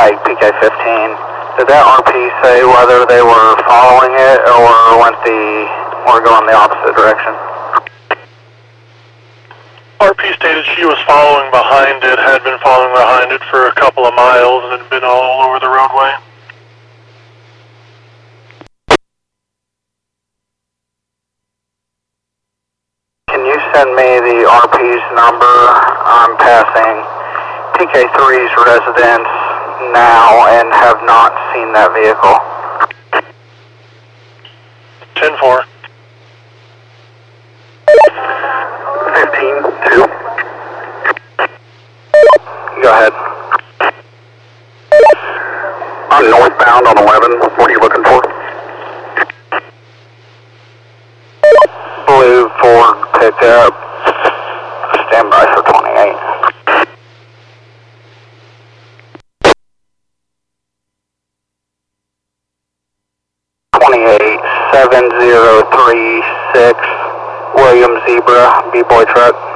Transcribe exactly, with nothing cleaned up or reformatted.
by P K fifteen. Did that R P say whether they were following it or went the, or going the opposite direction? R P stated she was following behind it, had been following behind it for a couple of miles and had been all over the roadway. Can you send me the R P's number? I'm passing P K three's residence now and have not seen that vehicle. ten four. fifteen two. Go ahead. I'm northbound on eleven. What are you looking for? Blue Ford pickup. Stand by for twenty-eight. twenty-eight seven zero three six William Zebra B-Boy truck.